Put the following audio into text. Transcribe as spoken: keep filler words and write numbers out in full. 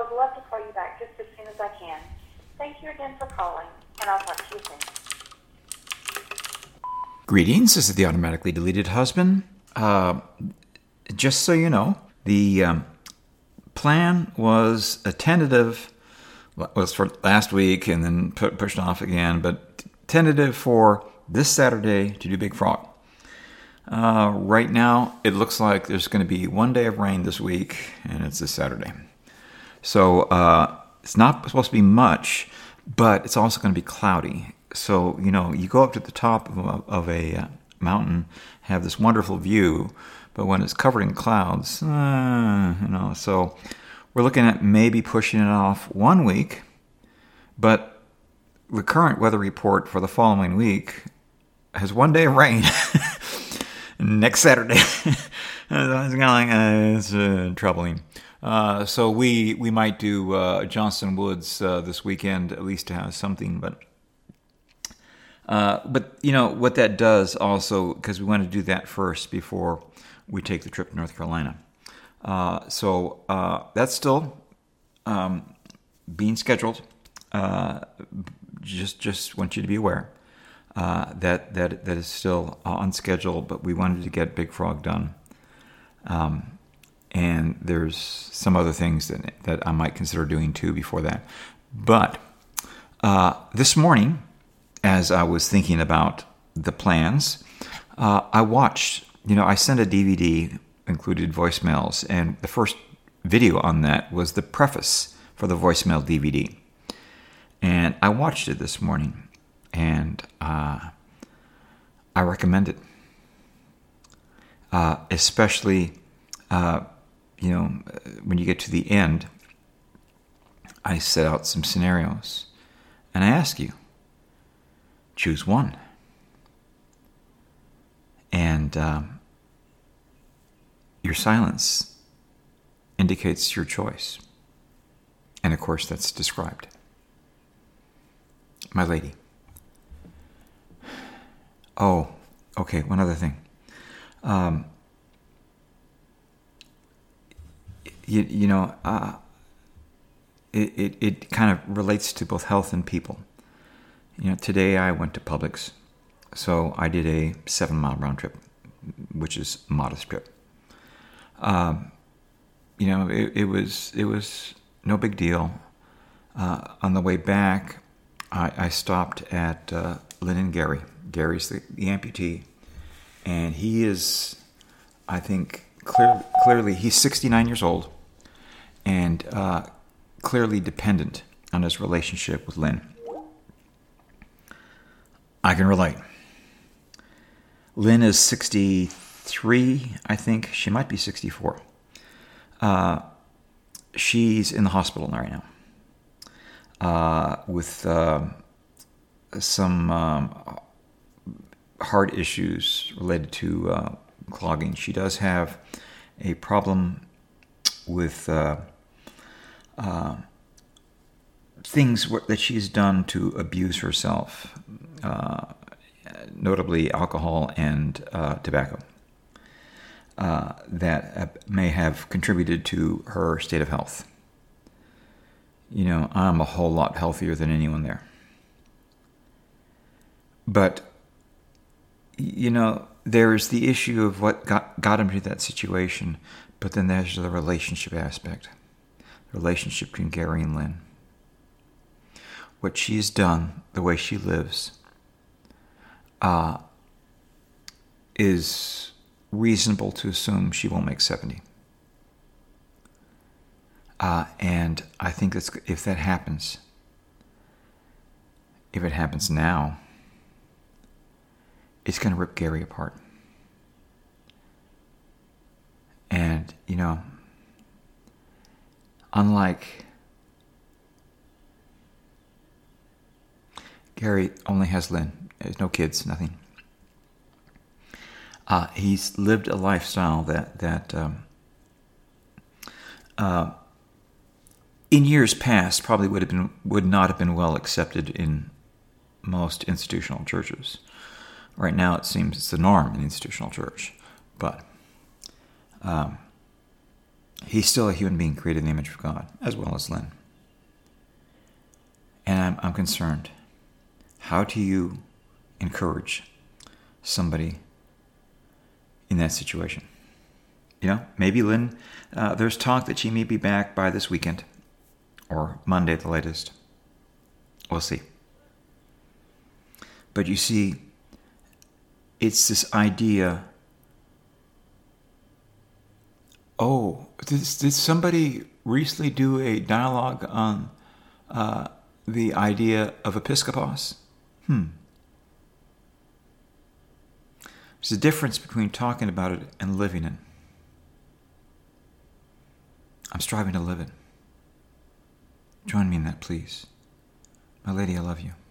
would love to call you back just as soon as I can. Thank you again for calling, and I'll talk to you soon. Greetings, this is the automatically deleted husband. Uh, just so you know, the um, plan was a tentative, was for last week and then pu- pushed off again, but tentative for this Saturday to do Big Frog. Uh, right now, it looks like there's going to be one day of rain this week, and it's this Saturday. So uh, it's not supposed to be much, but it's also going to be cloudy. So, you know, you go up to the top of a, of a uh, mountain, have this wonderful view, but when it's covered in clouds, uh, you know, so we're looking at maybe pushing it off one week, but the current weather report for the following week has one day of rain. Next Saturday. It's kind of like, uh, it's uh, troubling. Uh, so we we might do uh, Johnston Woods uh, this weekend, at least to have something. But uh, but you know what that does also, because we want to do that first before we take the trip to North Carolina. Uh, so uh, that's still um, being scheduled. Uh, just just want you to be aware. Uh, that that that is still on schedule, but we wanted to get Big Frog done, um, and there's some other things that that I might consider doing too before that. But uh, this morning, as I was thinking about the plans, uh, I watched. You know, I sent a D V D included voicemails, and the first video on that was the preface for the voicemail D V D, and I watched it this morning. And uh, I recommend it, uh, especially, uh, you know, when you get to the end, I set out some scenarios, and I ask you, choose one. And um, your silence indicates your choice. And of course, that's described. My lady. Oh, okay, one other thing. Um, you, you know, uh, it, it, it kind of relates to both health and people. You know, today I went to Publix, so I did a seven-mile round trip, which is a modest trip. Um, you know, it, it was it was no big deal. Uh, on the way back, I, I stopped at uh, Lynn and Gary. Gary's the, the amputee, and he is, I think, clear, clearly, he's sixty-nine years old, and uh, clearly dependent on his relationship with Lynn. I can relate. Lynn is sixty-three, I think. She might be sixty-four. Uh, she's in the hospital right now uh, with uh, some... Um, heart issues related to uh, clogging. She does have a problem with uh, uh, things w- that she's done to abuse herself, uh, notably alcohol and uh, tobacco, uh, that may have contributed to her state of health. You know, I'm a whole lot healthier than anyone there. But you know, there's the issue of what got, got him to that situation, but then there's the relationship aspect, the relationship between Gary and Lynn. What she's done, the way she lives, uh, is reasonable to assume she won't make seventy. Uh, and I think that's, if that happens, if it happens now, it's going to rip Gary apart. And, you know, unlike Gary only has Lynn. There's no kids, nothing. Uh, he's lived a lifestyle that, that um, uh, in years past probably would have been would not have been well accepted in most institutional churches. Right now, it seems it's the norm in the institutional church. But um, he's still a human being created in the image of God, as well as Lynn. And I'm, I'm concerned. How do you encourage somebody in that situation? You know, maybe Lynn, uh, there's talk that she may be back by this weekend or Monday at the latest. We'll see. But you see, it's this idea, oh, did, did somebody recently do a dialogue on uh, the idea of episkopos? Hmm. There's a difference between talking about it and living it. I'm striving to live it. Join me in that, please. My lady, I love you.